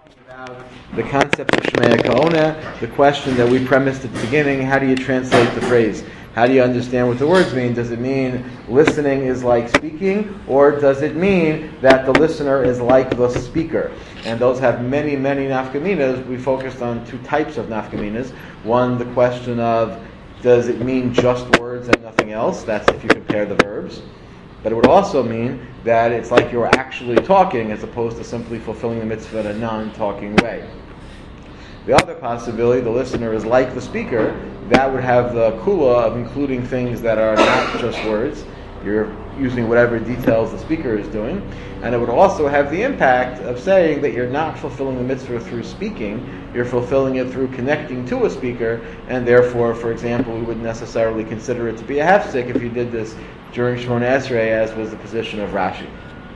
About the concept of Shemaya Ka'ona, the question that we premised at the beginning: how do you translate the phrase? How do you understand what the words mean? Does it mean listening is like speaking, or does it mean that the listener is like the speaker? And those have many, many nafkaminas. We focused on two types of nafkaminas. One, the question of does it mean just words and nothing else? That's if you compare the verbs. But it would also mean that it's like you're actually talking as opposed to simply fulfilling the mitzvah in a non-talking way. The other possibility, the listener is like the speaker, that would have the kula of including things that are not just words. You're using whatever details the speaker is doing. And it would also have the impact of saying that you're not fulfilling the mitzvah through speaking, you're fulfilling it through connecting to a speaker, and therefore, for example, we wouldn't necessarily consider it to be a hefsek if you did this during Shemona Esrei, as was the position of Rashi.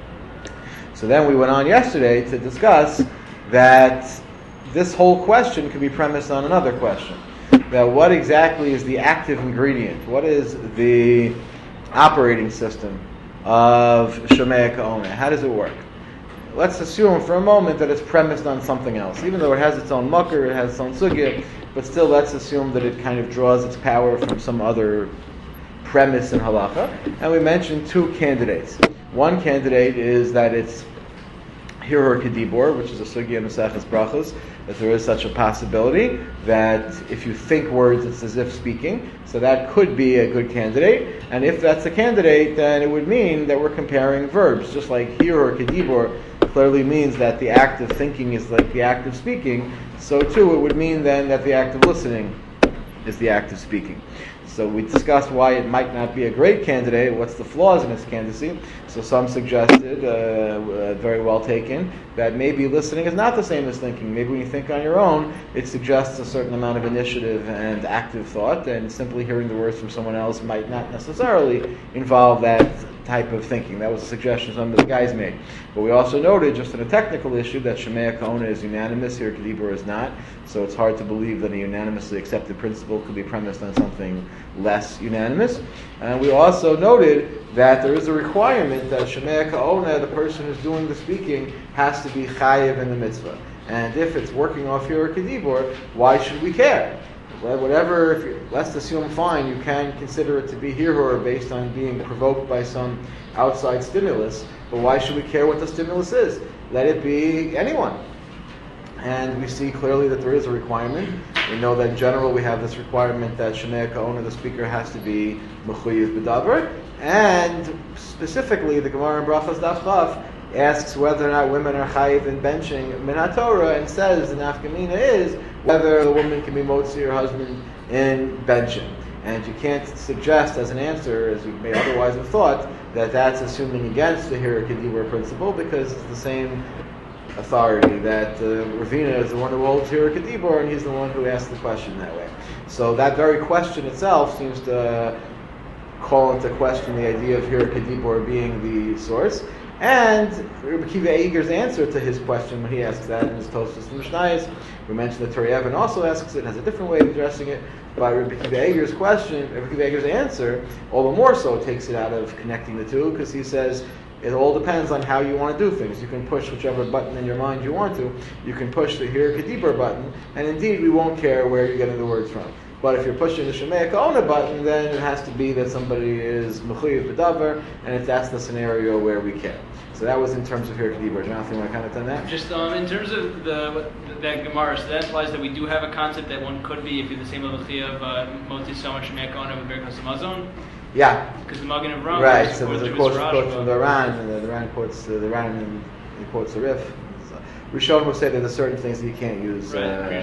So then we went on yesterday to discuss that this whole question could be premised on another question. That what exactly is the active ingredient? What is the operating system of Shemaya Ka'ona? How does it work? Let's assume for a moment that it's premised on something else. Even though it has its own mucker, it has its own sugya, but still let's assume that it kind of draws its power from some other premise in halacha. And we mentioned two candidates. One candidate is that it's Hirur Kedibor, which is a sugya in Maseches Brachos, that there is such a possibility that if you think words, it's as if speaking. So that could be a good candidate. And if that's a candidate, then it would mean that we're comparing verbs. Just like Hirur Kedibor clearly means that the act of thinking is like the act of speaking, so too it would mean then that the act of listening is the act of speaking. So we discussed why it might not be a great candidate, what's the flaws in its candidacy. So some suggested, very well taken, that maybe listening is not the same as thinking. Maybe when you think on your own, it suggests a certain amount of initiative and active thought, and simply hearing the words from someone else might not necessarily involve that type of thinking. That was a suggestion some of the guys made. But we also noted, just in a technical issue, that Shemaya Ka'ona is unanimous, Hirur Kedibor is not. So it's hard to believe that a unanimously accepted principle could be premised on something less unanimous. And we also noted that there is a requirement that Shemaya Ka'ona, the person who's doing the speaking, has to be chayiv in the mitzvah. And if it's working off Hirur Kedibor, why should we care? Well, whatever, let's assume fine, you can consider it to be hirur based on being provoked by some outside stimulus, but why should we care what the stimulus is? Let it be anyone. And we see clearly that there is a requirement. We know that in general we have this requirement that Shemaya Ka'ona, the speaker, has to be mechuyev b'davar, and specifically the Gemara in Brachos Daf Chaf asks whether or not women are chayiv in benching min haTorah, and says the nafkamina is whether the woman can be motzi her husband in benching. And you can't suggest as an answer, as you may otherwise have thought, that that's assuming against the Hirur Kedibor principle, because it's the same authority that Ravina is the one who holds Hirur Kedibor, and he's the one who asked the question that way. So that very question itself seems to call into question the idea of Hirur Kedibor being the source. And Rabbi Akiva Eiger's answer to his question when he asks that in his Tosfos and Mishnayos, we mentioned that Torah Even also asks it, has a different way of addressing it. But Rabbi Akiva Eiger's question, Rabbi Akiva Eiger's answer, all the more so takes it out of connecting the two, because he says it all depends on how you want to do things. You can push whichever button in your mind you want to. You can push the Hirur Kedibor button, and indeed we won't care where you're getting the words from. But if you're pushing the Shemaya Ka'ona button, then it has to be that somebody is mechuyev b'davar, and if that's the scenario where we care. So that was in terms of Hirur Kedibor. Jonathan, you want to comment on that? Just in terms of that Gemara, so that implies that we do have a concept that one could be, if you're the same level of moti so much Shemaya Ka'ona with Berachos Hamazon. Yeah. Because the Magen of Ram. Right. So there's a quote from the Ran, and the Ran quotes the Ran, and he quotes the Rif. Rishon will say that there's certain things that you can't use.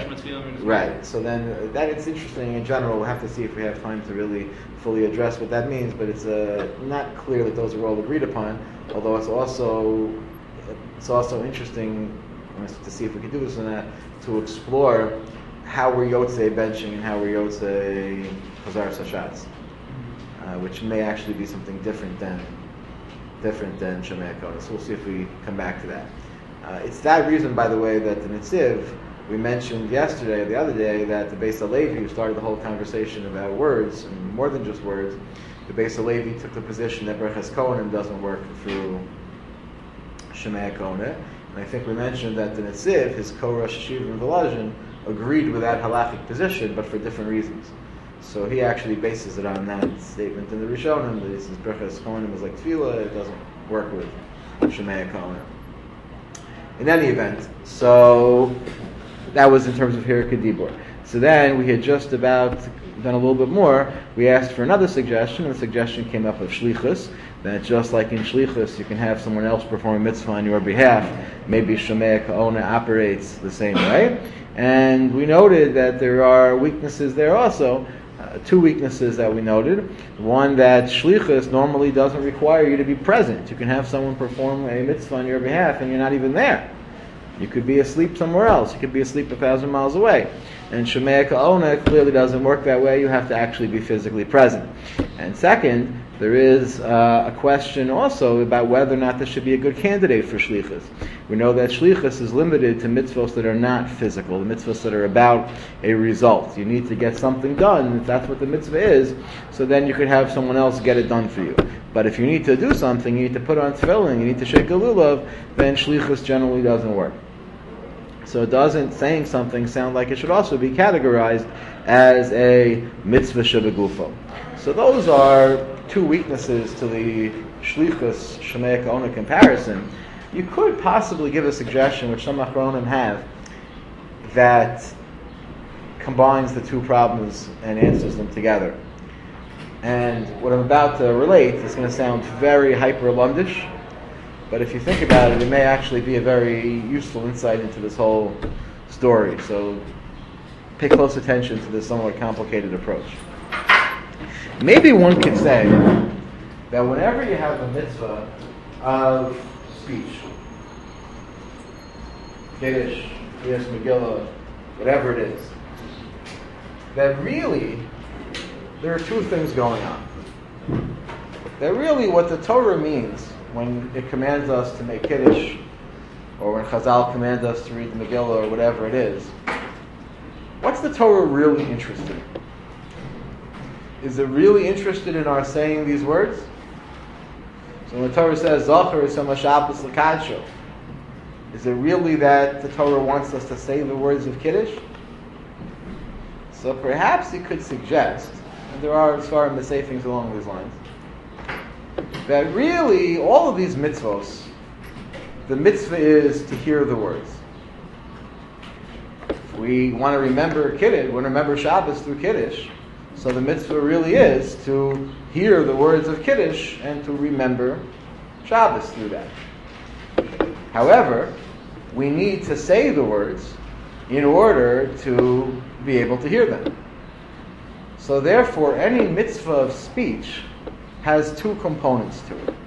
Right. So then that it's interesting in general. We'll have to see if we have time to really fully address what that means. But it's not clear that those are all agreed upon. Although it's also interesting to see if we can do this or not, to explore how we're yotzei benching and how we're yotzei chazaras hashatz, which may actually be something different than Shemaya Ka'ona. So we'll see if we come back to that. It's that reason, by the way, that the Netziv, we mentioned yesterday or the other day, that the Beis HaLevi, who started the whole conversation about words, and more than just words, the Beis HaLevi took the position that Berachos Kohanim doesn't work through Shemaya Ka'ona. And I think we mentioned that the Netziv, his co-Rosh Yeshiva in Volozhin, agreed with that halachic position, but for different reasons. So he actually bases it on that statement in the Rishonim, that he says Birchas Kohanim is like Tefillah, it doesn't work with Shemaya Kohanim. In any event, so that was in terms of Hirka Dibur. So then we had just about done a little bit more. We asked for another suggestion, and the suggestion came up of Shlichus, that just like in Shlichus, you can have someone else perform a mitzvah on your behalf. Maybe Shomea Ka'ona operates the same way. And we noted that there are weaknesses there also. Two weaknesses that we noted. One, that Shlichus normally doesn't require you to be present. You can have someone perform a mitzvah on your behalf and you're not even there. You could be asleep somewhere else. You could be asleep 1,000 miles away. And Shomea Ka'ona clearly doesn't work that way. You have to actually be physically present. And second, there is a question also about whether or not this should be a good candidate for Shlichus. We know that Shlichus is limited to mitzvahs that are not physical, the mitzvahs that are about a result. You need to get something done, if that's what the mitzvah is, so then you could have someone else get it done for you. But if you need to do something, you need to put on tefillin, you need to shake a lulav, then Shlichus generally doesn't work. So doesn't saying something sound like it should also be categorized as a mitzvah shebegufo. So those are two weaknesses to the Shlichus Shomea Ka'ona comparison. You could possibly give a suggestion, which some Achronim have, that combines the two problems and answers them together. And what I'm about to relate is going to sound very hyper-lumdish, but if you think about it, it may actually be a very useful insight into this whole story. So pay close attention to this somewhat complicated approach. Maybe one could say that whenever you have a mitzvah of speech, Kiddush, Kriyas Megillah, whatever it is, that really there are two things going on. That really what the Torah means when it commands us to make Kiddush, or when Chazal commands us to read the Megillah, or whatever it is, what's the Torah really interested in? Is it really interested in our saying these words? So when the Torah says, Zocher is Shabbos l'kadsho, is it really that the Torah wants us to say the words of Kiddush? So perhaps it could suggest, and there are Svarim that say things along these lines, that really all of these mitzvos, the mitzvah is to hear the words. If we want to remember Kiddush, we want to remember Shabbos through Kiddush, so the mitzvah really is to hear the words of Kiddush and to remember Shabbos through that. However, we need to say the words in order to be able to hear them. So therefore, any mitzvah of speech has two components to it.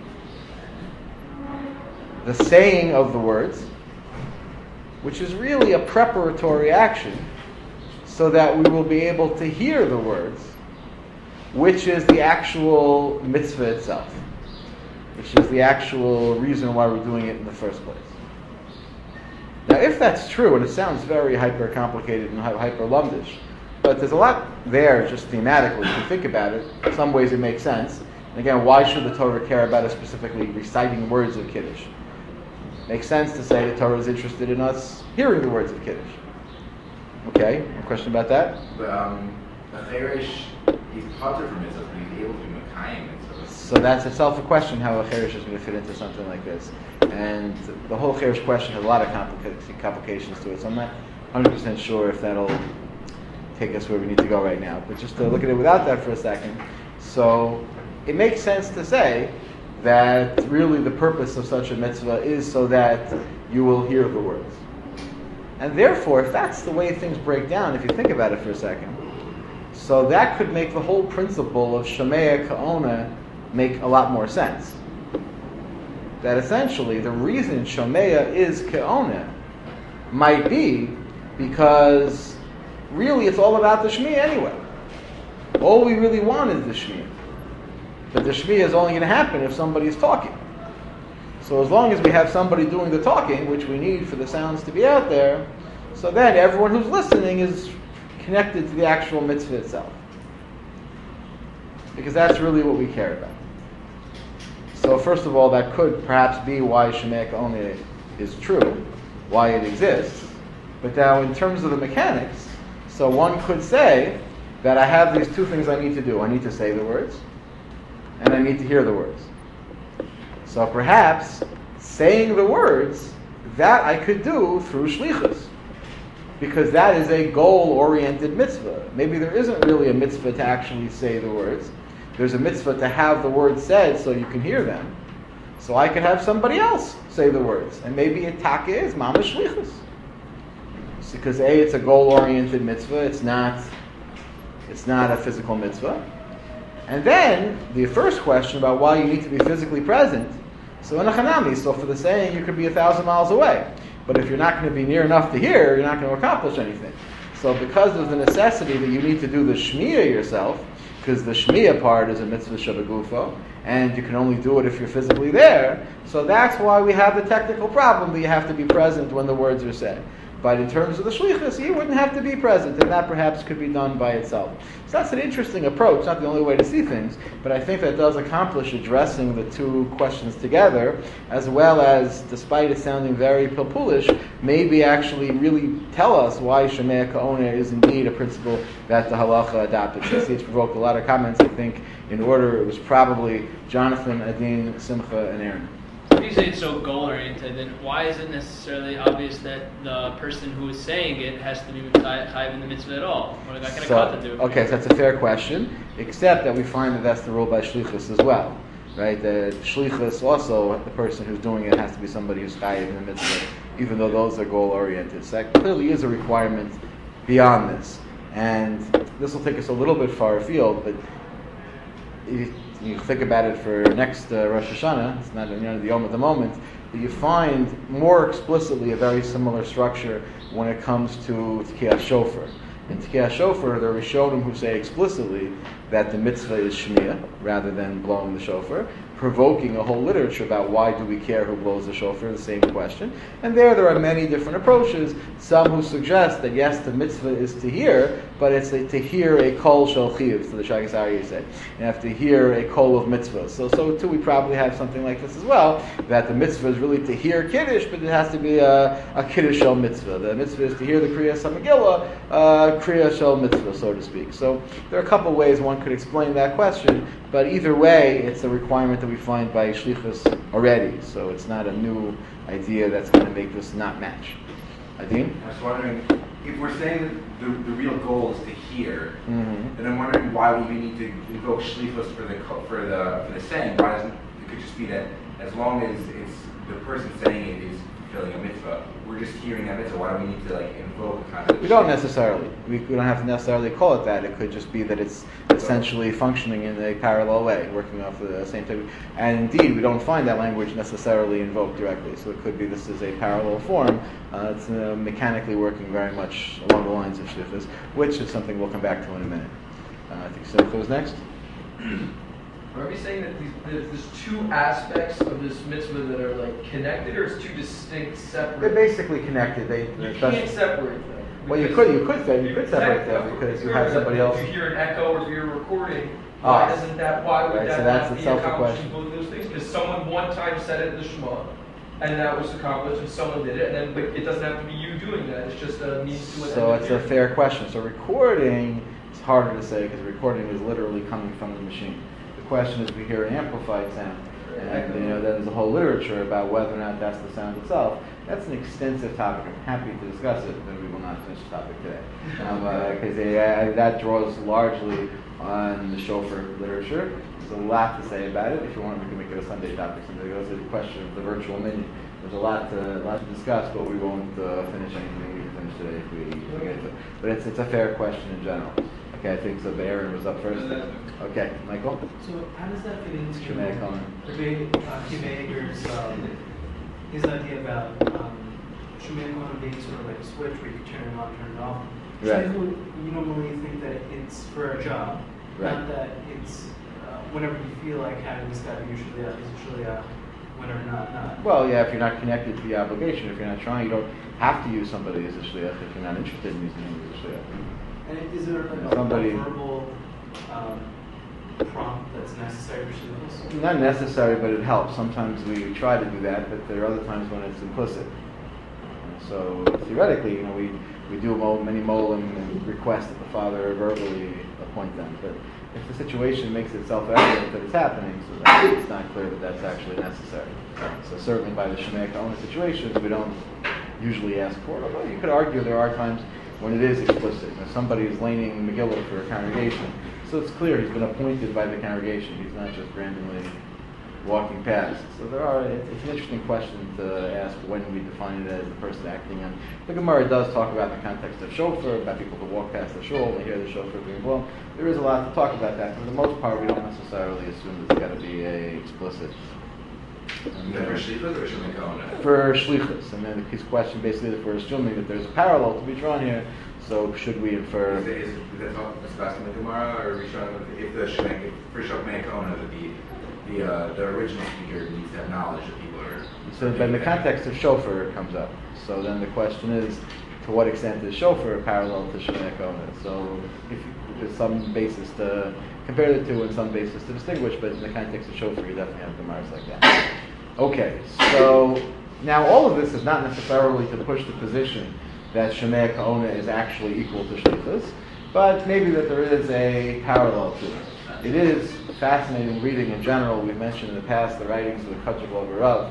The saying of the words, which is really a preparatory action, so that we will be able to hear the words, which is the actual mitzvah itself, which is the actual reason why we're doing it in the first place. Now, if that's true, and it sounds very hyper-complicated and hyper-lumdish, but there's a lot there just thematically. If you think about it, in some ways it makes sense. And again, why should the Torah care about us specifically reciting words of Kiddush? It makes sense to say the Torah is interested in us hearing the words of Kiddush. Okay, a question about that? The Cherish, he's potter from mitzvah, but he's able to be Mekayim mitzvah. So that's itself a question, how a Cherish is going to fit into something like this. And the whole Cherish question has a lot of complications to it, so I'm not 100% sure if that'll take us where we need to go right now. But just to look at it without that for a second, so it makes sense to say that really the purpose of such a mitzvah is so that you will hear the words. And therefore, if that's the way things break down, if you think about it for a second, so that could make the whole principle of Shomea Ka'ona make a lot more sense. That essentially the reason Shomea is Ka'ona might be because really it's all about the Shmiya anyway. All we really want is the Shmiya. But the Shmiya is only going to happen if somebody's talking. So as long as we have somebody doing the talking, which we need for the sounds to be out there, so then everyone who's listening is connected to the actual mitzvah itself. Because that's really what we care about. So first of all, that could perhaps be why Shomea Ka'ona is true, why it exists. But now in terms of the mechanics, so one could say that I have these two things I need to do. I need to say the words, and I need to hear the words. So perhaps saying the words, that I could do through shlichus, because that is a goal-oriented mitzvah. Maybe there isn't really a mitzvah to actually say the words. There's a mitzvah to have the words said so you can hear them. So I could have somebody else say the words, and maybe a taka is mamash shlichus. Because A, it's a goal-oriented mitzvah, it's not a physical mitzvah. And then, the first question about why you need to be physically present, so in a chanami, so for the saying, you could be 1,000 miles away. But if you're not going to be near enough to hear, you're not going to accomplish anything. So because of the necessity that you need to do the shmiya yourself, because the shmiya part is a mitzvah shabagufo, and you can only do it if you're physically there, so that's why we have the technical problem that you have to be present when the words are said. But in terms of the shlichus, you wouldn't have to be present, and that perhaps could be done by itself. So that's an interesting approach, not the only way to see things, but I think that does accomplish addressing the two questions together, as well as, despite it sounding very pilpulish, maybe actually really tell us why Shemei Ka'ona is indeed a principle that the halacha adopted. So it's provoked a lot of comments, I think, in order. It was probably Jonathan, Adin, Simcha, and Aaron. If you say it's so goal-oriented, then why is it necessarily obvious that the person who is saying it has to be chayiv in the mitzvah at all? What kind of content do? Okay, so that's a fair question, except that we find that that's the rule by shlichus as well, right? The shlichus also, the person who's doing it has to be somebody who's chayiv in the mitzvah, even though those are goal-oriented. So that clearly is a requirement beyond this. And this will take us a little bit far afield, but you think about it for next Rosh Hashanah, it's not the Yom at the moment, but you find more explicitly a very similar structure when it comes to Tkiyah Shofar. In Tkiyah Shofar, there are Rishonim who say explicitly that the mitzvah is Shmiyah, rather than blowing the shofar, provoking a whole literature about why do we care who blows the shofar, the same question. And there are many different approaches, some who suggest that yes, the mitzvah is to hear, but it's to hear a kol shel chiyuv, so the Shagas Aryeh say. You have to hear a kol of mitzvah. So too we probably have something like this as well, that the mitzvah is really to hear Kiddush, but it has to be a Kiddush shel mitzvah. The mitzvah is to hear the Kriyas HaMegillah, Kriyas shel mitzvah, so to speak. So there are a couple ways one could explain that question, but either way, it's a requirement that we find by Shlichus already, so it's not a new idea that's going to make this not match. Adin? I was wondering, if we're saying that the real goal is to hear, then I'm wondering why would we need to invoke Shlichus for the saying? Why doesn't it could just be that as long as it's the person saying it is fulfilling a mitzvah, we're just hearing that mitzvah. Why do we need to invoke a kind of? We don't necessarily. We don't have to necessarily call it that. It could just be that it's essentially functioning in a parallel way, working off the same type. And indeed, we don't find that language necessarily invoked directly. So it could be this is a parallel form. It's mechanically working very much along the lines of shlichus, which is something we'll come back to in a minute. I think Simcha was next. Are we saying that there's two aspects of this mitzvah that are connected, or it's two distinct, separate? They're basically connected. You can't separate them. Well, you could separate them because you have somebody else. If you hear an echo or if you're recording, why would right, that so that's not be itself a accomplished question. in both of those things? Because someone one time said it in the Shema, and that was accomplished, and someone did it, and then it doesn't have to be you doing that. It's just a means to an end. So it's a fair question. So recording is harder to say because recording is literally coming from the machine. The question is, we hear an amplified sound, and there's a whole literature about whether or not that's the sound itself. That's an extensive topic. I'm happy to discuss it, but we will not finish the topic today because that draws largely on the shofar literature. There's a lot to say about it. If you want, we can make it a Sunday topic. Someday goes to the question of the virtual minion. There's a lot to discuss, but we won't finish anything we can finish today if we get to it. But it's a fair question in general. Okay, I think so. Aaron was up first. Okay, Michael? So how does that fit into Shemei Ka'ona. Hager's his idea about Shemei Ka'ona being sort of like a switch where you can turn it on, turn it off? Right. So you normally think that it's for a job, not that it's whenever you feel like having this guy usually whenever not. Well, yeah, if you're not connected to the obligation, if you're not trying, you don't have to use somebody as a shliach if you're not interested in using him as a shliach. And is there like Somebody- a verbal prompt that's necessary for shlichus? Not necessary, but it helps. Sometimes we try to do that, but there are other times when it's implicit. So theoretically, we do many molim and request that the father verbally appoint them. But if the situation makes it self-evident that it's happening, so then it's not clear that that's actually necessary. So certainly by the Shemei Ka'ona situations, we don't usually ask for it. Although you could argue there are times when it is explicit. If somebody is laning Megillah for a congregation, so it's clear he's been appointed by the congregation. He's not just randomly walking past. So it's an interesting question to ask when we define it as the person acting on. The Gemara does talk about the context of shofar, about people who walk past the shul, they hear the shofar being blown. There is a lot to talk about that, but for the most part we don't necessarily assume that it's got to be a explicit. For shlichus or Shemei Ka'ona? For shlichus. And then his question basically if we're assuming that there's a parallel to be drawn here, so should we infer... Is that talk discussing the Gemara, or are we showing that if the Shemei, for Shemei Ka'ona, that the original speaker needs to have knowledge that people are... So but in the context of shofar it comes up. So then the question is, to what extent is shofar parallel to Shemei Ka'ona? So if there's some basis to compare the two and some basis to distinguish, but in the context of shofar you definitely have Gemaras like that. Okay, so now all of this is not necessarily to push the position that Shemei Ka'ona is actually equal to shlichus, but maybe that there is a parallel to it. It is fascinating reading in general. We've mentioned in the past the writings of the Kachaglav Rav.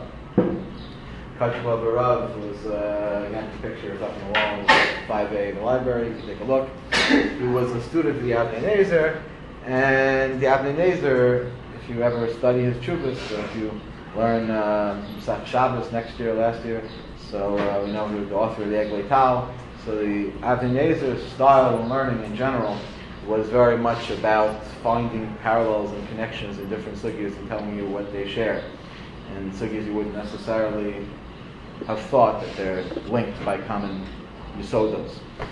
Kachaglav Rav was, again, the picture is up on the wall, 5A in the library, you can take a look. He was a student of the Avnei Nezer, and the Avnei Nezer, if you ever study his chuvas, so if you learn Masech Shabbos last year, so we know he was the author of the Eglei Tal. So the Avnei Nezer's style of learning in general was very much about finding parallels and connections in different sugyas and telling you what they share. And sugyas you wouldn't necessarily have thought that they're linked by common yisodos.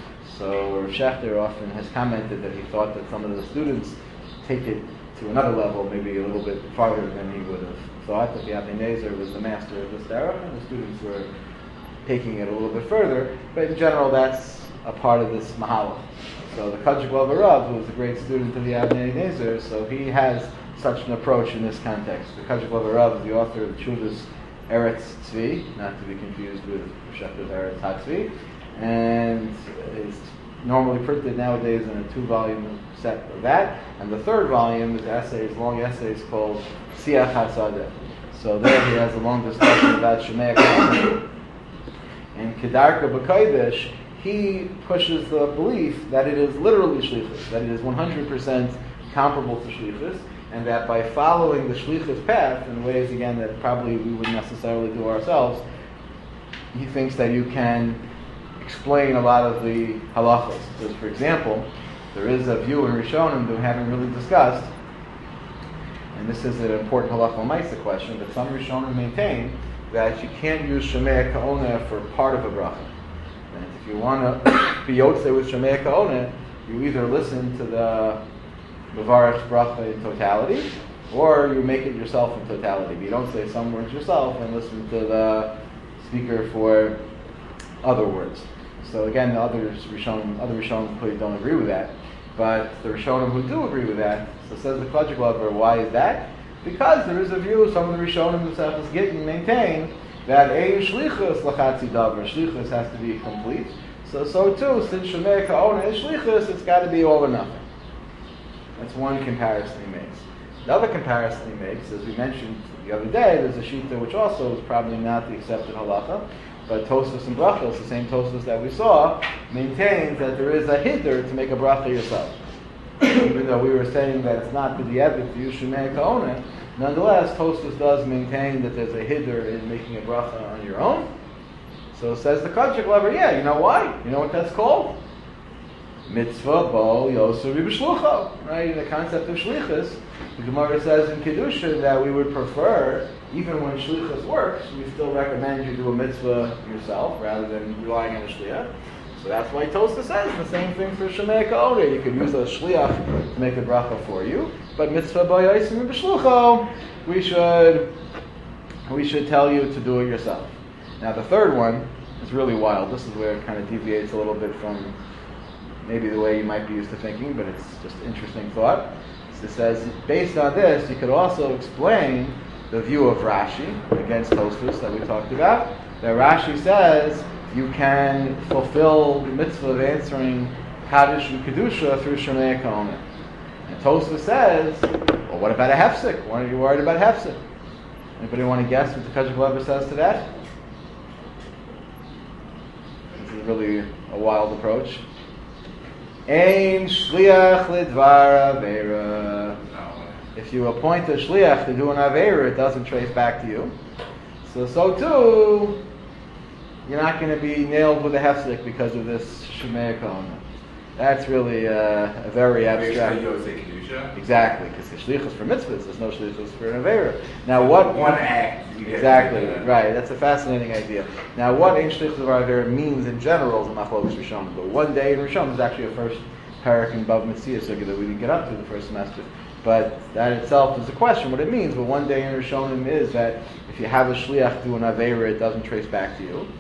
So Rav Shechter often has commented that he thought that some of the students take it to another level, maybe a little bit farther than he would have thought, that the Avnei Nezer was the master of this era, and the students were taking it a little bit further. But in general, that's a part of this mahala. So the Kachaglav Rav, who was a great student of the Avnei Nezer, so he has such an approach in this context. The Kachaglav Rav is the author of the Chuvas Eretz Tzvi, not to be confused with Shechter's Eretz HaTzvi, and is normally printed nowadays in a 2-volume set of that. And the third volume is essays, long essays called Siach HaSadeh. So there he has a long discussion about Shemei Ka'ona. And Kedarka B'Kodesh, he pushes the belief that it is literally shlichus, that it is 100% comparable to shlichus, and that by following the shlichus path in ways, again, that probably we wouldn't necessarily do ourselves, he thinks that you can explain a lot of the halachos. Because, for example, there is a view in Rishonim that we haven't really discussed, and this is an important halacha ma'isa question, but some Rishonim maintain that you can't use Shemei Ka'ona for part of a bracha. And if you want to be yotzei with Shemei Ka'ona, you either listen to the Mevarech bracha in totality, or you make it yourself in totality. But you don't say some words yourself and listen to the speaker for other words. So again, the other Rishonim clearly don't agree with that. But the Rishonim who do agree with that, so says the Kachaglav, why is that? Because there is a view, some of the Rishonim themselves Gittin maintain that ein shlichus lachatzi davar, shlichus has to be complete. So too, since Shemei Ka'ona is shlichus, it's got to be all or nothing. That's one comparison he makes. The other comparison he makes, as we mentioned the other day, there's a shita which also is probably not the accepted halacha, but Tosfos and Brachos, the same Tosfos that we saw, maintains that there is a hiddur to make a bracha yourself. Even though we were saying that it's not b'di'evet to use Shemei Ka'ona, nonetheless, Tosfos does maintain that there's a hiddur in making a bracha on your own. So says the Kachaglav, yeah, you know why? You know what that's called? Mitzvah bo yoser b'shlucho. Right? The concept of shlichus, the Gemara says in Kedusha that we would prefer, even when shlichus works, we still recommend you do a mitzvah yourself rather than relying on a shliach. So that's why Tosfos says the same thing for Shemei Ka'ona. You could use a shliach to make a bracha for you, but mitzvah bo yoser b'shlucho, we should tell you to do it yourself. Now the third one is really wild. This is where it kind of deviates a little bit from maybe the way you might be used to thinking, but it's just interesting thought. So it says, based on this, you could also explain the view of Rashi against Tosfos that we talked about. That Rashi says you can fulfill the mitzvah of answering Kaddish and Kedusha through Shemei Kahona. And Tosfos says, well, what about a hefsek? Why are you worried about hefsek? Anybody want to guess what the Kajik Lever says to that? This is really a wild approach. Ein shliach lidvar avera. If you appoint a shliach to do an avera, it doesn't trace back to you. So too, you're not going to be nailed with a hefsek because of this Shemei Kahona. That's really a very abstract. Exactly, because the shlichus for mitzvahs, there's no shlichus for an avera. Now, what one act? Exactly right. That's a fascinating idea. Now, what ein shlichus of avera means in general is a machlokes Rishonim. But one day in Rishonim is actually a first parak in Bav Metzia Sugya that we didn't get up to the first semester. But that itself is a question what it means. But one day in Rishonim is that if you have a shliach do an avera, it doesn't trace back to you.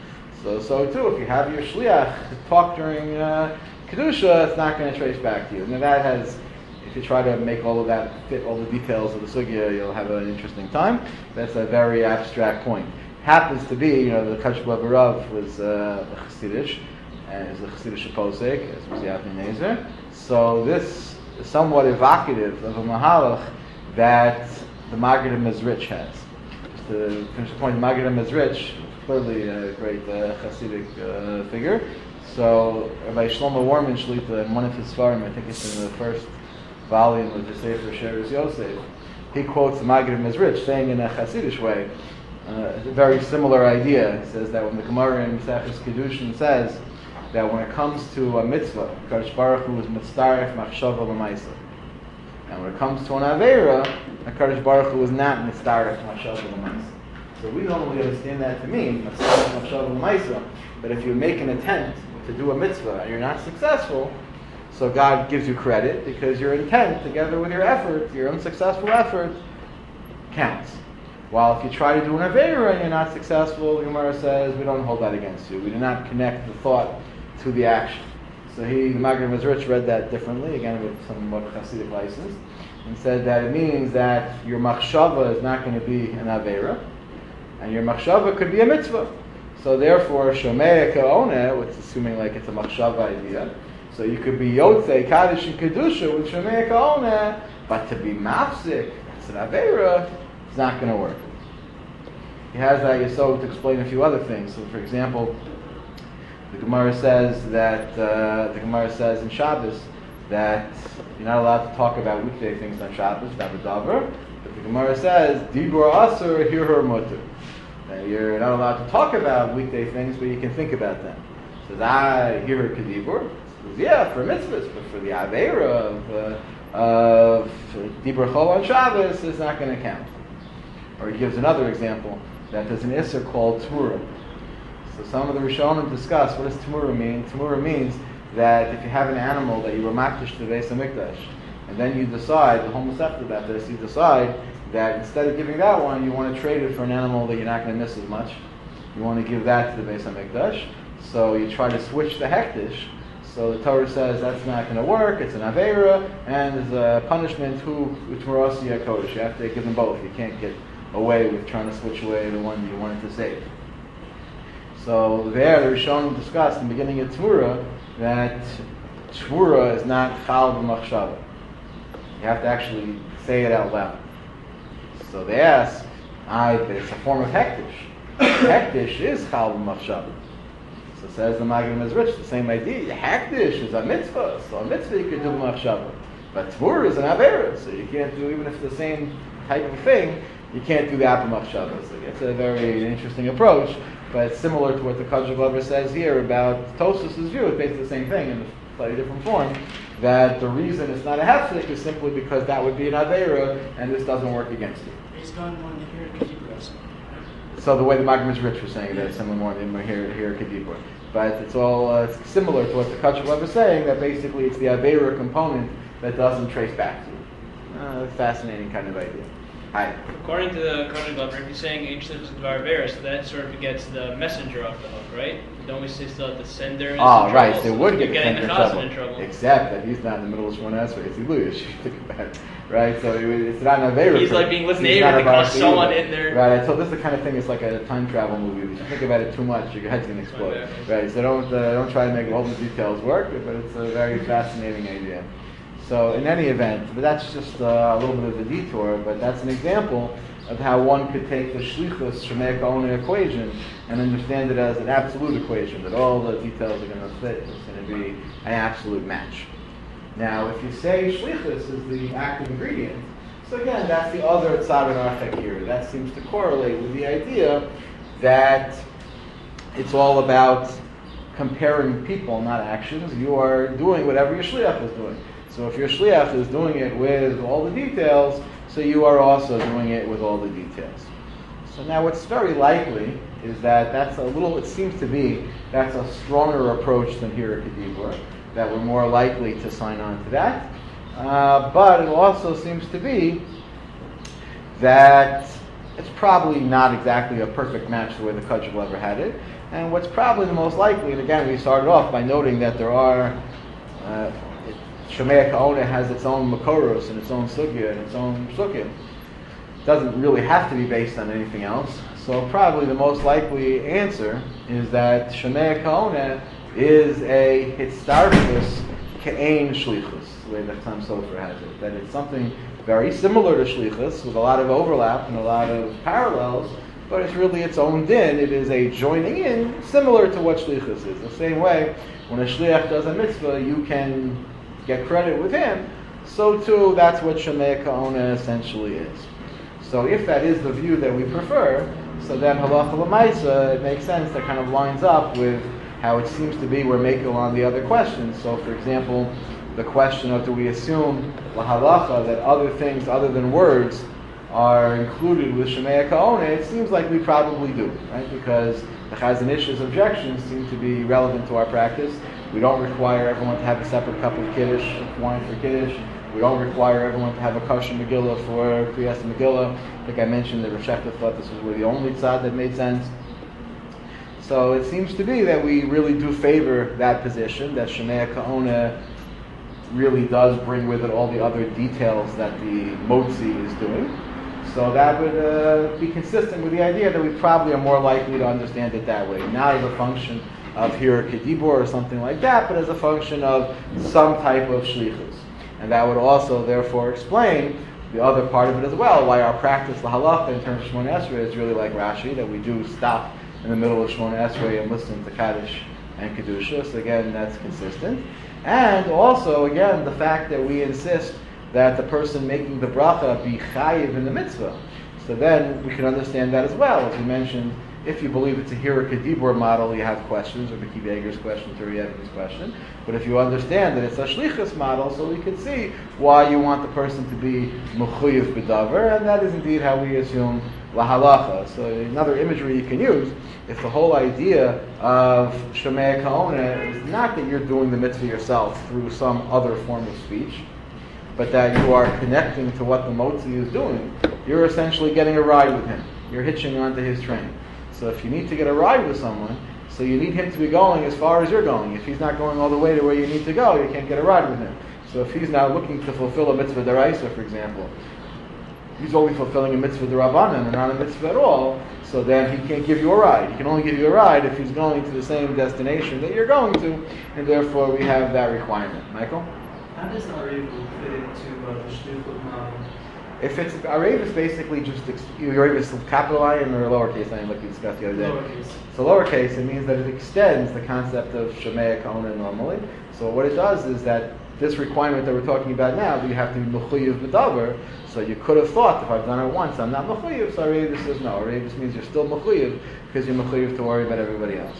So too, if you have your shliach talk during Kedusha, it's not going to trace back to you. Now that has, if you try to make all of that fit all the details of the sugya, you'll have an interesting time. That's a very abstract point. Happens to be, the Kachuk Barav was a Chassidish, and is a Chassidish posek, as was Yavnei Nezer. So this is somewhat evocative of a mahalach that the Maggid Mezrich has. Just to finish the point, the Maggid Mezrich, clearly a great Chassidic figure. So Rabbi Shlomo Warman Shlita, in one of his svarim, I think it's in the first volume of the Sefer Sheres Yosef, he quotes the Maggid Mezrich, saying in a Chassidish way, a very similar idea. He says that when the Gemara in Mesechus Kedushin says that when it comes to a mitzvah, Kadosh Baruch Hu is mitzdaref machshava l'maisa, and when it comes to an avera, Kadosh Baruch Hu is not mitzdaref machshava l'maisa. So we normally understand that to mean mitzdaref machshava l'maisa, but if you make an attempt to do a mitzvah and you're not successful, so God gives you credit because your intent, together with your effort, your unsuccessful effort, counts. While if you try to do an avera and you're not successful, the Gemara says we don't hold that against you. We do not connect the thought to the action. So the Maggid Mezrich read that differently, again with somewhat Chassidic license, and said that it means that your machshava is not going to be an avera, and your machshava could be a mitzvah. So therefore, Shomei Kahona, which is assuming like it's a machshava idea, so you could be Yotzei, Kaddish, and Kedusha with Shomei Kahona, but to be mafsik, it's an avera, it's not going to work. He has that Yesod to explain a few other things. So for example, the Gemara says in Shabbos that you're not allowed to talk about weekday things on Shabbos, Davar, but the Gemara says, Dibur Asur, Hirur Mutter. You're not allowed to talk about weekday things, but you can think about them. So I hear her kedibur. Yeah, for mitzvahs, but for the avera of dibur chol on Shabbos, it's not going to count. Or he gives another example that there's an isser called Tumura. So some of the Rishonim discuss what does Tumura mean. Tumura means that if you have an animal that you were makdish to the Beis Hamikdash, and then you decide, the homosexual about this, you decide that instead of giving that one, you want to trade it for an animal that you're not going to miss as much. You want to give that to the Beis Hamikdash. So you try to switch the hektish. So the Torah says that's not going to work. It's an avera, and there's a punishment who utmarasi kodesh. You have to give them both. You can't get away with trying to switch away the one you wanted to save. So there, the Rishonim discussed in the beginning of Tvura that Tvura is not chal b'machshava. You have to actually say it out loud. So they ask, but it's a form of hektish. Hektish is chal b'machshava. So says the Maggid Mezrich, the same idea. Hektish is a mitzvah, so a mitzvah you can do b'machshava. But Tvura is an avera, so you can't do, even if it's the same type of thing, you can't do that b'machshava. So it's a very interesting approach, but it's similar to what the Kajik Lever says here about Tosfos' view. It's basically the same thing in a slightly different form. That the reason it's not a hefsek is simply because that would be an avera, and this doesn't work against it. He's going one to hear Kedibur. So the way the Maggid Mezrich was saying that it's similar more than here Kedibur. But it's all it's similar to what the Kachuk Lever is saying, that basically it's the avera component that doesn't trace back to it. Fascinating kind of idea. Hi. According to the Kachuk Lever, if you're saying H is Dvar Avera, so that sort of gets the messenger off the hook, right? don't we say still that the sender is in Ah, trouble? right. So they would you're get the getting sender the in chazan trouble. in trouble. Except that he's not in the middle of Shemona Esrei. It's Iluyish. Think about it, right? So it's not an Aveira. He's like being listened to He's not to a cause Bar someone Sheilah. in there. Right. So this is the kind of thing. It's like a time travel movie. If you think about it too much, your head's gonna explode. Right. So don't try to make all the details work. But it's a very fascinating idea. So in any event, but that's just a little bit of a detour. But that's an example of how one could take the Shlichus Shemei Ka'ona equation and understand it as an absolute equation, that all the details are going to fit, it's going to be an absolute match. Now, if you say Shlichus is the active ingredient, so again, that's the other tzad in our here. That seems to correlate with the idea that it's all about comparing people, not actions. You are doing whatever your Shliach is doing. So if your Shliach is doing it with all the details, so you are also doing it with all the details. So now what's very likely is that it seems to be, that's a stronger approach than Hira Kedibur, that we're more likely to sign on to that. But it also seems to be that it's probably not exactly a perfect match the way the Kudjal ever had it. And what's probably the most likely, and again we started off by noting that there are Shemei Ka'ona has its own makoros and its own sugya and its own psukim. It doesn't really have to be based on anything else. So probably the most likely answer is that Shemei Ka'ona is a hitzarfus ke'ein shlichus, the way that Tam Sofer has it. That it's something very similar to shlichus with a lot of overlap and a lot of parallels, but it's really its own din. It is a joining in similar to what shlichus is. The same way, when a shliach does a mitzvah, you can get credit with him, so too that's what Shemei Ka'ona essentially is. So if that is the view that we prefer, so then halacha l'maisa, it makes sense, that kind of lines up with how it seems to be we're making on the other questions. So for example, the question of do we assume lahalacha that other things other than words are included with Shemei Ka'ona, it seems like we probably do, right? Because the Chazon Ish's objections seem to be relevant to our practice. We don't require everyone to have a separate cup of Kiddush, wine for Kiddush. We don't require everyone to have a kosher Megillah for Kriyas Megillah. I think I mentioned that Rosh Hashanah thought this was really the only tzad that made sense. So it seems to be that we really do favor that position, that Shemei Ka'ona really does bring with it all the other details that the Motzi is doing. So that would be consistent with the idea that we probably are more likely to understand it that way, not as a function of Hira Kedibur or something like that, but as a function of some type of shlichus. And that would also therefore explain the other part of it as well, why our practice, the halacha, in terms of Shemona Esrei is really like Rashi, that we do stop in the middle of Shemona Esrei and listen to Kaddish and Kedusha. So again, that's consistent. And also, again, the fact that we insist that the person making the bracha be chayiv in the mitzvah. So then we can understand that as well. As we mentioned, if you believe it's a Hira Kedibur model, you have questions, or Bekiv Yeager's question, Turi Yeager's question. But if you understand that it's a Shlichus model, so we can see why you want the person to be Mechuyev B'davar, and that is indeed how we assume Lahalacha. So another imagery you can use is the whole idea of Shemei Ka'ona is not that you're doing the mitzvah yourself through some other form of speech, but that you are connecting to what the Motzi is doing. You're essentially getting a ride with him. You're hitching onto his train. So if you need to get a ride with someone, so you need him to be going as far as you're going. If he's not going all the way to where you need to go, you can't get a ride with him. So if he's now looking to fulfill a mitzvah deraisa, for example, he's only fulfilling a mitzvah derabanan and not a mitzvah at all, so then he can't give you a ride. He can only give you a ride if he's going to the same destination that you're going to, and therefore we have that requirement. Michael? How does Arev fit into the Shlichut model? If it's Arev is basically just Arev is capital I or lowercase I, like we discussed the other day. Lowercase. So lowercase, it means that it extends the concept of Shemei Ka'ona normally. So what it does is that this requirement that we're talking about now, that you have to be Mechuyev B'davar, so you could have thought, if I've done it once, I'm not Mechuyev, so Arev says no. Arev means you're still Mechuyev, because you're Mechuyev to worry about everybody else.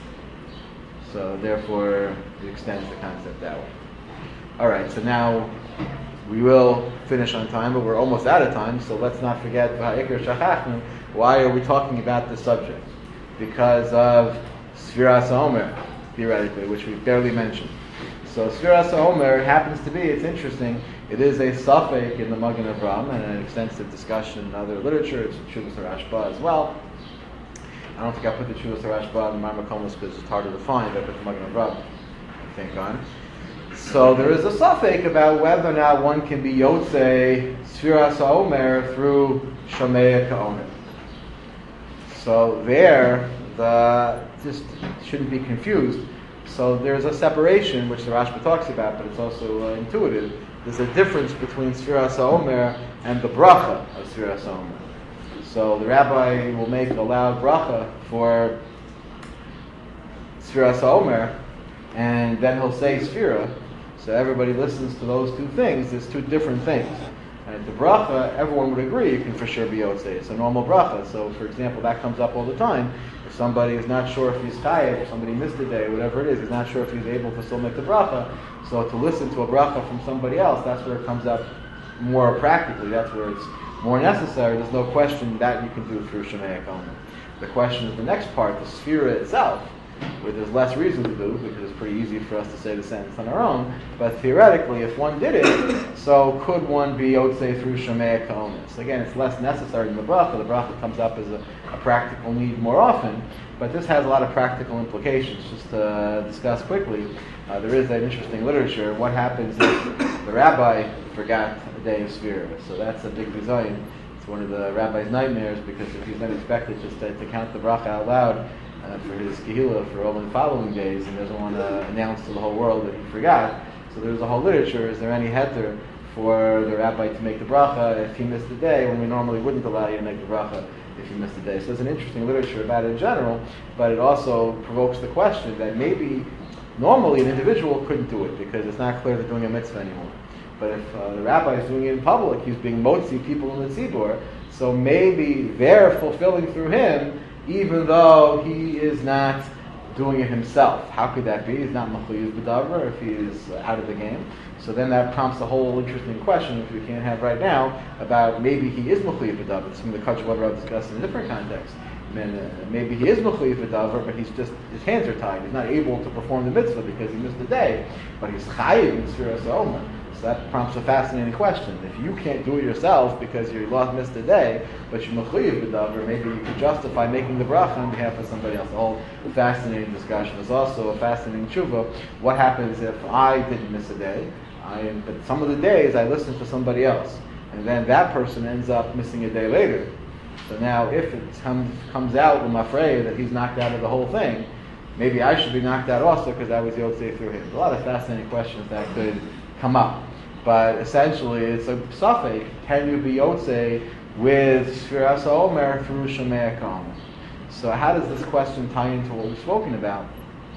So therefore, it extends the concept that way. Alright, so now we will finish on time, but we're almost out of time, so let's not forget V'ha'ikar Shachachnu. Why are we talking about this subject? Because of Sfiras HaOmer, theoretically, which we barely mentioned. So Sfiras HaOmer happens to be, it's interesting, it is a suffix in the Magen Avraham and an extensive discussion in other literature, it's Shuvas Rashba as well. I don't think I put the Chuvas Rashba and the Marmakomas because it's harder to find. I put the Magen Avraham, I think, on. So there is a suffix about whether or not one can be Yotzei Sfiras HaOmer through Shomei Ka'omer. So there, just shouldn't be confused. So there's a separation, which the Rashba talks about, but it's also intuitive. There's a difference between Sfiras HaOmer and the bracha of Sfiras HaOmer. So the rabbi will make a loud bracha for Sfiras HaOmer, and then he'll say Sfira. So everybody listens to those two things. There's two different things. And the bracha, everyone would agree, you can for sure be Yotzei. It's a normal bracha. So, for example, that comes up all the time. If somebody is not sure if he's chayav, if somebody missed a day, whatever it is, he's not sure if he's able to still make the bracha. So to listen to a bracha from somebody else, that's where it comes up more practically. That's where it's more necessary. There's no question that you can do through Shomei HaKomer. The question is the next part, the Sfira itself, where there's less reason to do, because it's pretty easy for us to say the sentence on our own. But theoretically, if one did it, so could one be Yotzei through Shomei HaKomer? So again, it's less necessary than the bracha. The bracha comes up as a practical need more often, but this has a lot of practical implications. Just to discuss quickly, there is that interesting literature. What happens if the rabbi forgot a day of Sfira? So that's a big bizayon. It's one of the rabbi's nightmares, because if he's then expected just to count the bracha out loud for his kehillah for all the following days, and doesn't want to announce to the whole world that he forgot. So there's a whole literature. Is there any heter for the rabbi to make the bracha if he missed a day, when we normally wouldn't allow you to make the bracha if you missed a day? So there's an interesting literature about it in general, but it also provokes the question that maybe normally an individual couldn't do it because it's not clear they're doing a mitzvah anymore. But if the rabbi is doing it in public, he's being motzi people in the tzibur, so maybe they're fulfilling through him, even though he is not doing it himself. How could that be? He's not mechuyev b'davar if he is out of the game. So then that prompts a whole interesting question, which we can't have right now, about maybe he is mechuyev b'davar. It's something the Kach Lev discussed in a different context. Maybe he is mechuyev b'davar, but his hands are tied. He's not able to perform the mitzvah because he missed the day, but he's chayiv in Sfiras HaOmer. So that prompts a fascinating question. If you can't do it yourself because you missed a day, but you're mechuyev b'davar, maybe you could justify making the bracha on behalf of somebody else. A whole fascinating discussion. There's also a fascinating tshuva. What happens if I didn't miss a day, but some of the days I listened to somebody else, and then that person ends up missing a day later? So now if it comes out, I'm afraid that he's knocked out of the whole thing, maybe I should be knocked out also because I was Yotzei through him. There's a lot of fascinating questions that could come up. But essentially, it's a suffix. Can you be Yotzei with Sfiras HaOmer through Shomei HaKomer? So how does this question tie into what we've spoken about?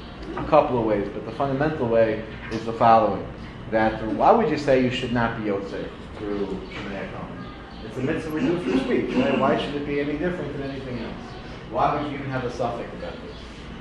A couple of ways, but the fundamental way is the following. That why would you say you should not be Yotzei through Shomei HaKomer? It's a mitzvah we do through speech, right? Why should it be any different than anything else? Why would you even have a suffix about this?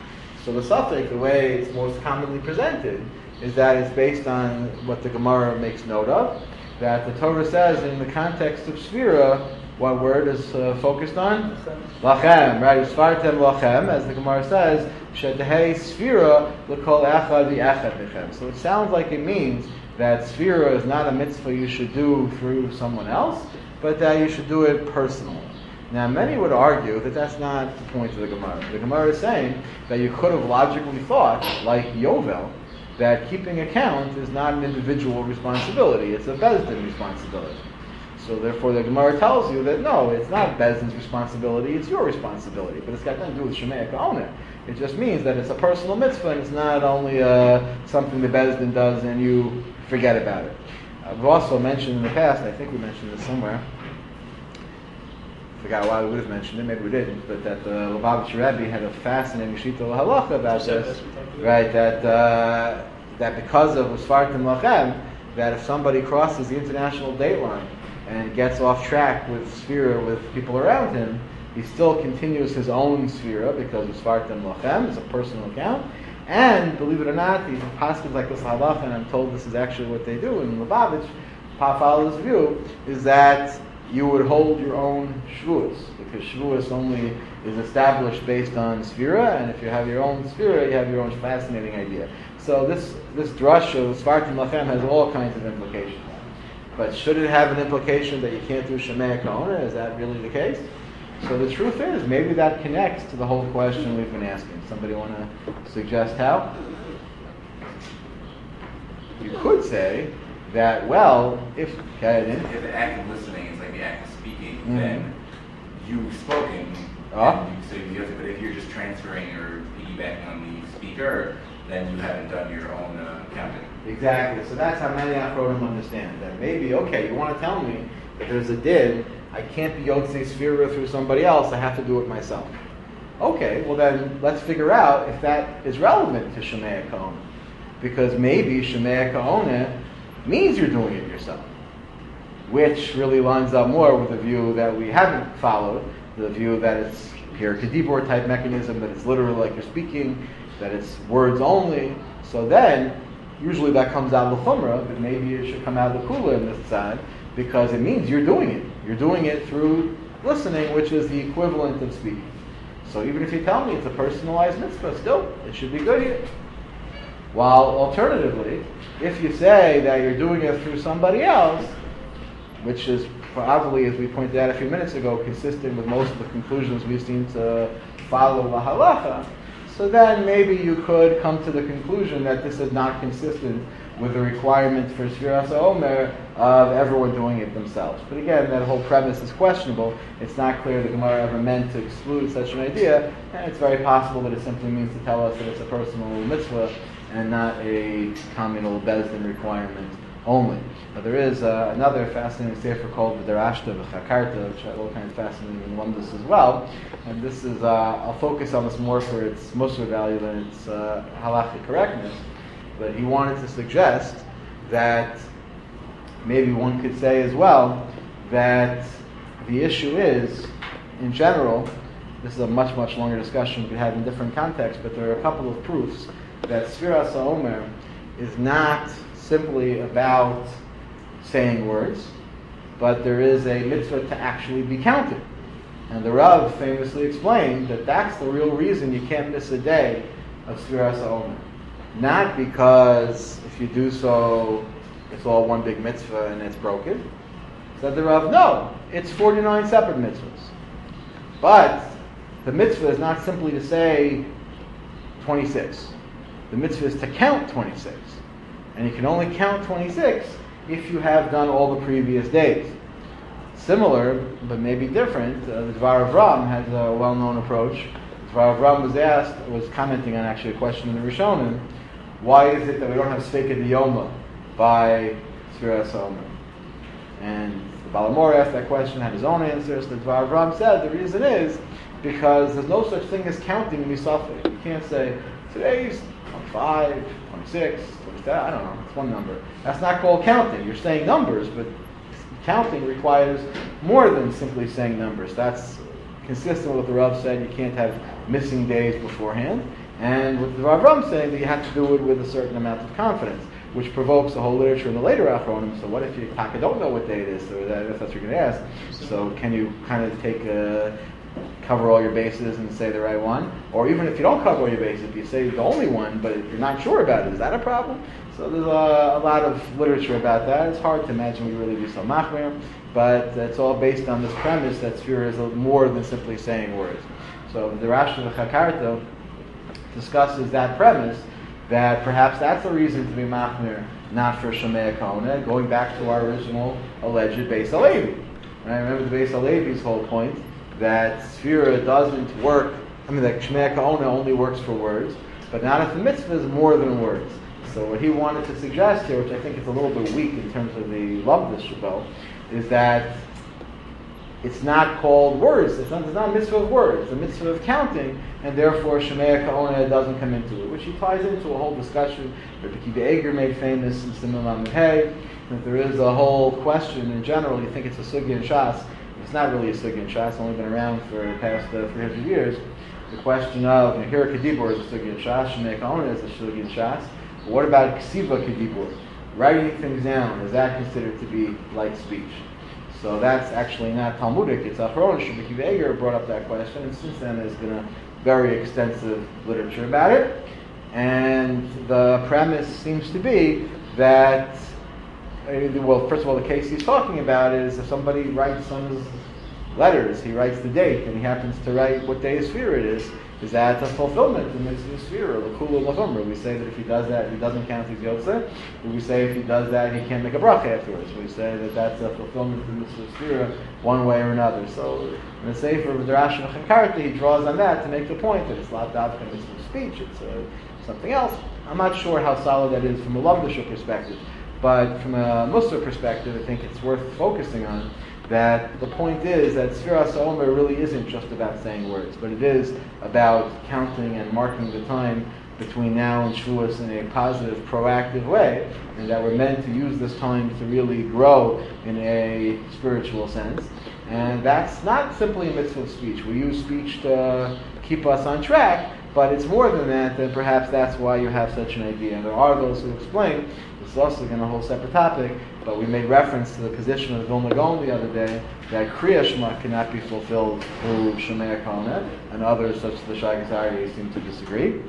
So the suffix, the way it's most commonly presented, is that it's based on what the Gemara makes note of, that the Torah says in the context of Sfira, what word is focused on? Lachem, right? Usfartem lachem, as the Gemara says, Shedehei Sfira l'kol echad v'echad mechem. So it sounds like it means that Sfira is not a mitzvah you should do through someone else, but that you should do it personally. Now, many would argue that that's not the point of the Gemara. The Gemara is saying that you could have logically thought, like Yovel, that keeping account is not an individual responsibility, it's a Bezdin responsibility. So therefore the Gemara tells you that no, it's not Bezdin's responsibility, it's your responsibility. But it's got nothing to do with Shomei HaKomer. It just means that it's a personal mitzvah and it's not only something the Bezdin does and you forget about it. I've also mentioned in the past, I think we mentioned this somewhere, I forgot why we would have mentioned it, maybe we didn't, but that the Lubavitcher Rebbe had a fascinating shita halacha about this, right? That because of Usfartim Lachem, that if somebody crosses the international date line and gets off track with Sfira with people around him, he still continues his own Sfira because Usfartim Lachem is a personal account. And believe it or not, these paschas like this halacha, and I'm told this is actually what they do in Lubavitch, Pafal's view is that you would hold your own shvuas, because shvuas only is established based on Sfira, and if you have your own Sfira, you have your own fascinating idea. So this drush of Sfartim Lachem has all kinds of implications. But should it have an implication that you can't do Shomei HaKomer? Is that really the case? So the truth is, maybe that connects to the whole question we've been asking. Somebody want to suggest how? You could say that, well, if If the act of listening is like the act of speaking, then you've spoken. So you have to, but if you're just transferring or piggybacking on the speaker, then you haven't done your own counting. Exactly. So that's how many Achronim understand. That maybe, okay, you want to tell me that there's a din, I can't be Yotzei Sfira through somebody else, I have to do it myself. Okay, well then let's figure out if that is relevant to Shemaya Kahona. Because maybe Shemaya Kahona means you're doing it yourself. Which really lines up more with the view that we haven't followed, the view that it's here Kedibor type mechanism, that it's literally like you're speaking, that it's words only. So then, usually that comes out of the Chumrah, but maybe it should come out of the Kula in this side, because it means you're doing it. You're doing it through listening, which is the equivalent of speaking. So even if you tell me it's a personalized mitzvah, still, it should be good here. While alternatively, if you say that you're doing it through somebody else, which is probably, as we pointed out a few minutes ago, consistent with most of the conclusions we seem to follow the halacha, so then maybe you could come to the conclusion that this is not consistent with the requirement for Sfiras HaOmer of everyone doing it themselves. But again, that whole premise is questionable. It's not clear the Gemara ever meant to exclude such an idea, and it's very possible that it simply means to tell us that it's a personal mitzvah and not a communal Bezdin requirement only. Now, there is another fascinating sefer called the Darashta V'Chakarta, which I will kind of fascinating in Lundus as well. And this is, I'll focus on this more for its Musar value than its halachic correctness. But he wanted to suggest that maybe one could say as well that the issue is, in general, this is a much, much longer discussion we could have in different contexts, but there are a couple of proofs that Sfiras HaOmer is not simply about saying words, but there is a mitzvah to actually be counted. And the Rav famously explained that that's the real reason you can't miss a day of Sfiras HaOmer. Not because if you do so, it's all one big mitzvah and it's broken. Said the Rav, no, it's 49 separate mitzvahs. But the mitzvah is not simply to say 26. The mitzvah is to count 26. And you can only count 26 if you have done all the previous days. Similar, but maybe different, the Dvar Avram has a well-known approach. Dvar Avram was commenting on actually a question in the Rishonim. Why is it that we don't have Sveika Diyoma by Sfiras HaOmer? And the Balamor asked that question, had his own answers. The Dvar Avram said the reason is because there's no such thing as counting in Misafik. You can't say, today's 25, 26, 27, I don't know, it's one number. That's not called counting. You're saying numbers, but counting requires more than simply saying numbers. That's consistent with what the Rav said, you can't have missing days beforehand. And with the Rav Ram saying that you have to do it with a certain amount of confidence, which provokes a whole literature in the later Achronim. So what if you don't know what day it is? So if that's what you're going to ask. So can you kind of cover all your bases and say the right one? Or even if you don't cover all your bases, if you say the only one, but you're not sure about it, is that a problem? So there's a lot of literature about that. It's hard to imagine we really be so machmir, but it's all based on this premise that Sfira is more than simply saying words. So the Darashta V'Chakarta discusses that premise, that perhaps that's a reason to be machmir, not for Shemaya Kahona, going back to our original alleged Beis HaLevi. Right? Remember the Beis HaLevi's whole point, that Sfira doesn't work, that Shemaya Kahona only works for words, but not if the mitzvah is more than words. So what he wanted to suggest here, which I think is a little bit weak in terms of the Lavdus Shabbat, is that it's not called words. It's not a mitzvah of words. It's a mitzvah of counting, and therefore Shemaya Kahona doesn't come into it, which he ties into a whole discussion that Akiva Eiger made famous in Simon Lamed Hey, that there is a whole question in general. You think it's a sugya in Shas. It's not really a sugya in Shas. It's only been around for the past 300 years. The question of Hira Kedibor is a sugya in Shas. Shemaya Kahona is a sugya in Shas. But what about Ksiva Kedibor? Writing things down, is that considered to be light speech? So that's actually not Talmudic, it's Achron. Akiva Eiger brought up that question, and since then there's been a very extensive literature about it. And the premise seems to be that, well, first of all, the case he's talking about is if somebody writes on his letters, he writes the date, and he happens to write what day of Sfira it is that a fulfillment in Mitzvah Sfira, the Kula L'Chumra. We say that if he does that, he doesn't count his Yotzeh. We say if he does that, he can't make a bracha afterwards. We say that that's a fulfillment in Mitzvah Sfira one way or another. So in the Sefer of Darash and Chakarta, he draws on that to make the point that it's not Davka Mitzvah speech, it's something else. I'm not sure how solid that is from a Lamdasha perspective, but from a Musar perspective, I think it's worth focusing on that the point is that Sfiras HaOmer really isn't just about saying words, but it is about counting and marking the time between now and Shavuos in a positive, proactive way, and that we're meant to use this time to really grow in a spiritual sense. And that's not simply a mitzvah of speech. We use speech to keep us on track, but it's more than that, and perhaps that's why you have such an idea. And there are those who explain, this is also again a whole separate topic, but we made reference to the position of Vilna Gaon the other day, that Kriya Shema cannot be fulfilled through Shemaya Kalna, and others such as the Shai Gazari seem to disagree.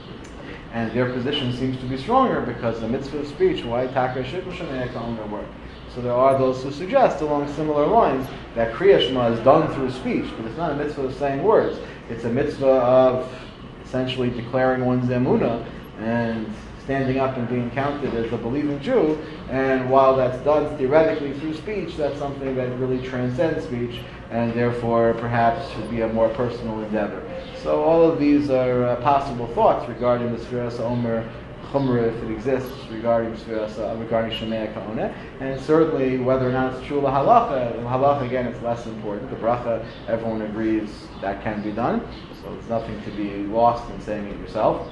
And their position seems to be stronger because the mitzvah of speech, why Takar Shikha Shemaya Kalna work. So there are those who suggest along similar lines that Kriya Shema is done through speech, but it's not a mitzvah of saying words. It's a mitzvah of essentially declaring one's emunah and standing up and being counted as a believing Jew. And while that's done theoretically through speech, that's something that really transcends speech and therefore perhaps should be a more personal endeavor. So all of these are possible thoughts regarding the Sfiras HaOmer Chumrah, if it exists, regarding Shemaya Ka'oneh, and certainly whether or not it's true lahalacha. Lahalacha, again, it's less important. The bracha, everyone agrees that can be done, so there's nothing to be lost in saying it yourself.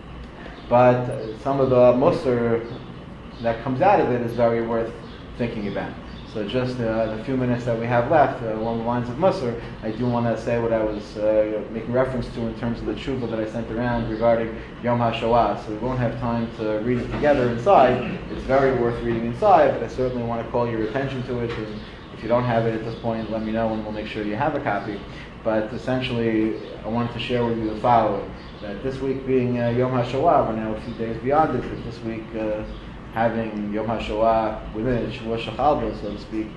But some of the musar that comes out of it is very worth thinking about. So just the few minutes that we have left, along the lines of musar, I do want to say what I was making reference to in terms of the tshuva that I sent around regarding Yom HaShoah. So we won't have time to read it together inside. It's very worth reading inside, but I certainly want to call your attention to it. And if you don't have it at this point, let me know and we'll make sure you have a copy. But essentially, I wanted to share with you the following. That this week being Yom HaShoah, we're now a few days beyond it, but this week having Yom HaShoah within it, Shavuot Shechalba, so to speak.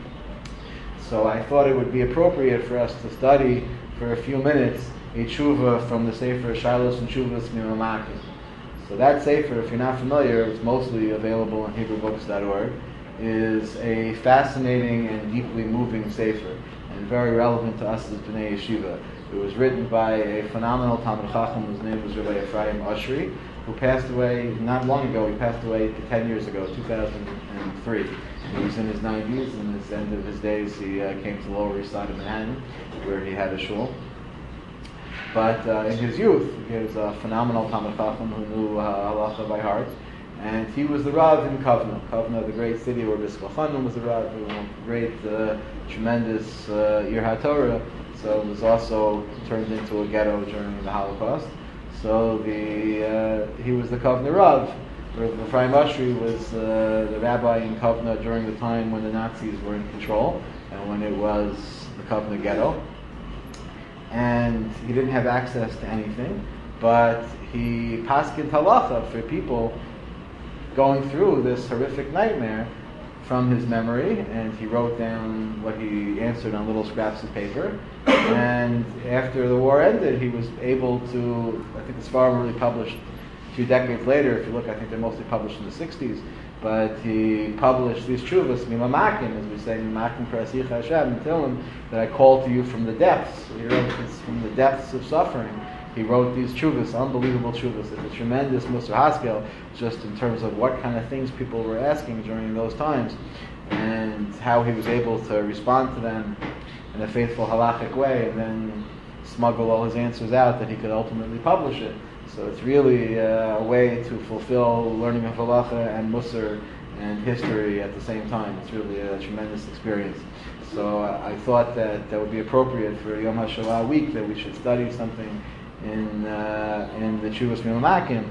So I thought it would be appropriate for us to study for a few minutes a tshuva from the Sefer Shilos and Tshuvas Mimamakim. So that Sefer, if you're not familiar, it's mostly available on HebrewBooks.org, is a fascinating and deeply moving Sefer, and very relevant to us as Bnei Yeshiva. It was written by a phenomenal Talmid Chacham whose name was Rabbi Ephraim Ushri, who passed away not long ago. He passed away 10 years ago, 2003. He was in his 90s, and at the end of his days he came to the Lower East Side of Manhattan, where he had a shul. But in his youth, he was a phenomenal Talmid Chacham who knew halacha by heart. And he was the Rav in Kovna. Kovna, the great city where Biskal Chanan was the Rav, a great, tremendous Ir HaTorah. So it was also turned into a ghetto during the Holocaust. So he was the Kovna Rav. Ephraim Ushri was the rabbi in Kovna during the time when the Nazis were in control and when it was the Kovna ghetto. And he didn't have access to anything, but he paskined halacha for people going through this horrific nightmare from his memory, and he wrote down what he answered on little scraps of paper. And after the war ended, he was able to, I think the Sfarim really published a few decades later. If you look, I think they're mostly published in the 60s, but he published these tshuvas, mimamakim, as we say, mimamakim krasicha Hashem, Tehillim, that I call to you from the depths. He wrote this from the depths of suffering. He wrote these tshuvas, unbelievable tshuvas. It's a tremendous Musar Haskel, just in terms of what kind of things people were asking during those times, and how he was able to respond to them in a faithful halachic way, and then smuggle all his answers out that he could ultimately publish it. So it's really a way to fulfill learning of halacha and Musar and history at the same time. It's really a tremendous experience. So I thought that that would be appropriate for Yom HaShoah week, that we should study something in the Tshuvas Mimamakim.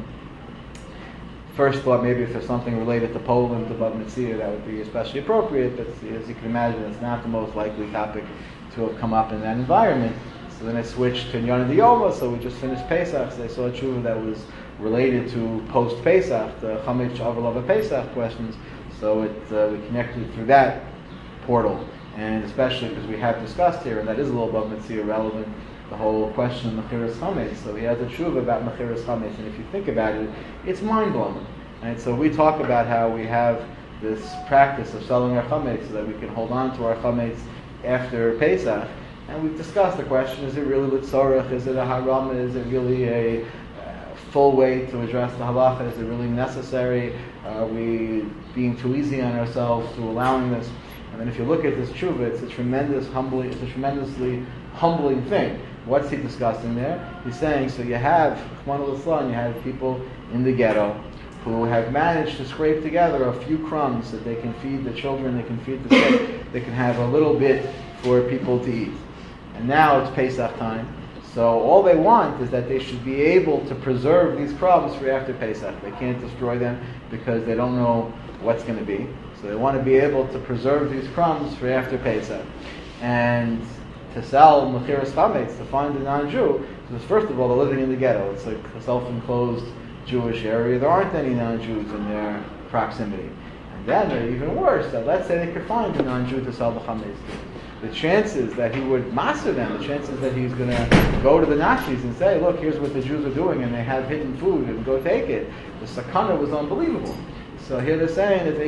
First thought, maybe if there's something related to Poland, to Bava Metzia, that would be especially appropriate, but as you can imagine, it's not the most likely topic to have come up in that environment. So then I switched to Inyan Diyoma, so we just finished Pesach, so I saw a tshuva that was related to post-Pesach, the Chamich Avalava Pesach questions, so we connected through that portal. and especially because we have discussed here, and that is a little bit mitzvah relevant, the whole question of Mechiras Chametz. So he has a tshuva about Mechiras Chametz, and if you think about it, it's mind-blowing. Right? So we talk about how we have this practice of selling our chametz so that we can hold on to our chametz after Pesach. And we've discussed the question, is it really litzorach? Is it a haram? Is it really a full way to address the halacha? Is it really necessary? Are we being too easy on ourselves through allowing this? And then if you look at this tshuva, it's a tremendously humbling thing. What's he discussing there? He's saying, so you have, Rachmana litzlan, you have people in the ghetto who have managed to scrape together a few crumbs that they can feed the children, they can feed the sick, they can have a little bit for people to eat. And now it's Pesach time, so all they want is that they should be able to preserve these crumbs for after Pesach. They can't destroy them because they don't know what's going to be. So they want to be able to preserve these crumbs for after Pesach. And to sell Mechiras Chametz, to find a non-Jew, because first of all, they're living in the ghetto. It's like a self-enclosed Jewish area. There aren't any non-Jews in their proximity. And then they're even worse, that let's say they could find a non-Jew to sell the chametz to. The chances that he would master them, the chances that he's going to go to the Nazis and say, look, here's what the Jews are doing, and they have hidden food, and go take it. The sakana was unbelievable. So here they're saying that they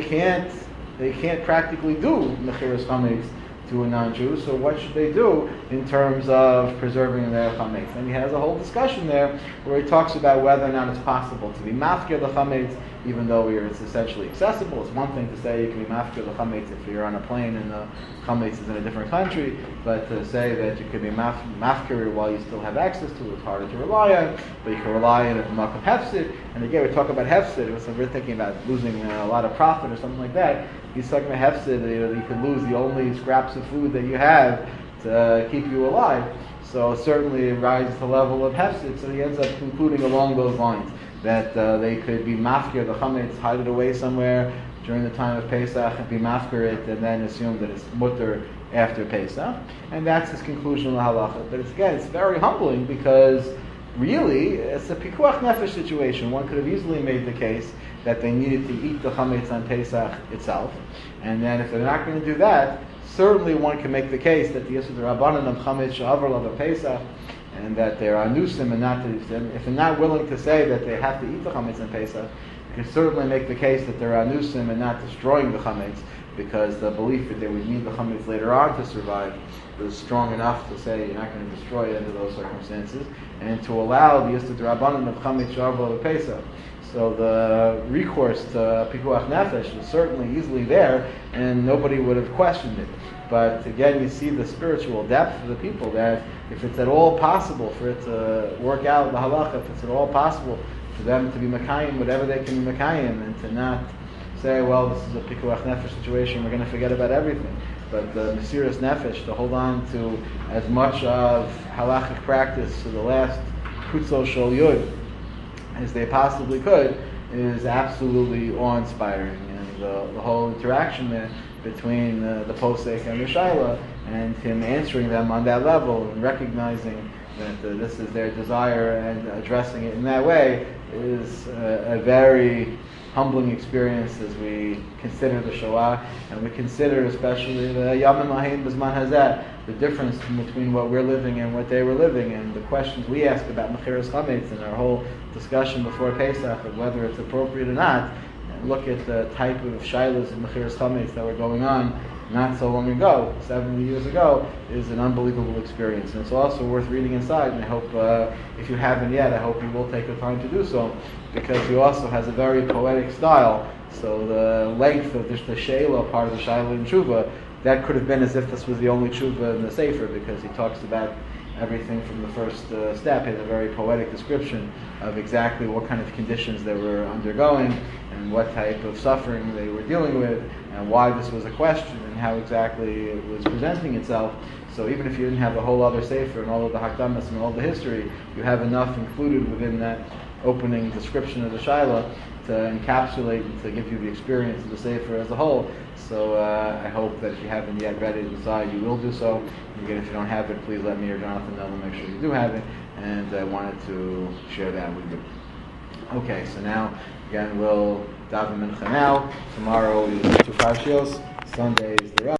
can't practically do Mechiras Chametz to a non-Jew, so what should they do in terms of preserving their chametz? And he has a whole discussion there where he talks about whether or not it's possible to be mafkir the chametz, even though it's essentially accessible. It's one thing to say you can be mafkir the chametz if you're on a plane and the chametz is in a different country, but to say that you could be mafkir while you still have access to it, it's harder to rely on, but you can rely on it from makom hefsid. And again, we talk about hefsid, so we're thinking about losing a lot of profit or something like that. He's talking about hefsid, you could lose the only scraps of food that you have to keep you alive. So certainly it rises to the level of hefsid, so he ends up concluding along those lines that they could be mafkir the chametz, hide it away somewhere during the time of Pesach, and be mafkir it, and then assume that it's mutter after Pesach. And that's his conclusion on the halacha. But it's very humbling because really it's a pikuach nefesh situation. One could have easily made the case that they needed to eat the chametz on Pesach itself, and then if they're not going to do that, certainly one can make the case that the Yisud Rabbanan of chametz she'avar lava Pesach, and that they're anusim and not to. If they're not willing to say that they have to eat the chametz on Pesach, you can certainly make the case that they're anusim and not destroying the chametz, because the belief that they would need the chametz later on to survive was strong enough to say you're not going to destroy it under those circumstances, and to allow the Yisud Rabbanan of chametz she'avar lava Pesach. So the recourse to pikuach nefesh is certainly easily there, and nobody would have questioned it. But again, you see the spiritual depth of the people, that if it's at all possible for it to work out the halacha, if it's at all possible for them to be mekayim, whatever they can be mekayim, and to not say, well, this is a pikuach nefesh situation, we're going to forget about everything. But the mesiras nefesh, to hold on to as much of halachic practice to the last kutzol shel yud as they possibly could, is absolutely awe-inspiring. And the whole interaction there between the posek and the shaila, and him answering them on that level and recognizing that this is their desire and addressing it in that way, is a very humbling experience as we consider the Shoah, and we consider especially the Yamim Ahim B'zman Hazeh, the difference between what we're living and what they were living, and the questions we ask about Mechiras Chametz and our whole discussion before Pesach of whether it's appropriate or not, and look at the type of shaylas and Mechiras Chametz that were going on not so long ago, 70 years ago, is an unbelievable experience. And it's also worth reading inside, and I hope, if you haven't yet, I hope you will take the time to do so, because he also has a very poetic style. So the length of the Sheila part of the Shaila and Tshuva, that could have been as if this was the only Tshuva in the Sefer, because he talks about everything from the first step. He has a very poetic description of exactly what kind of conditions they were undergoing, and what type of suffering they were dealing with, and why this was a question, and how exactly it was presenting itself. So even if you didn't have the whole other Sefer and all of the Hakdamas and all the history, you have enough included within that opening description of the Shaila to encapsulate and to give you the experience of the Sefer as a whole. So I hope that if you haven't yet read it inside, you will do so. And again, if you don't have it, please let me or Jonathan know to make sure you do have it. And I wanted to share that with you. Okay, so now, again, we'll daven mincha now. Tomorrow is 2 Parshios. Sunday is the rest.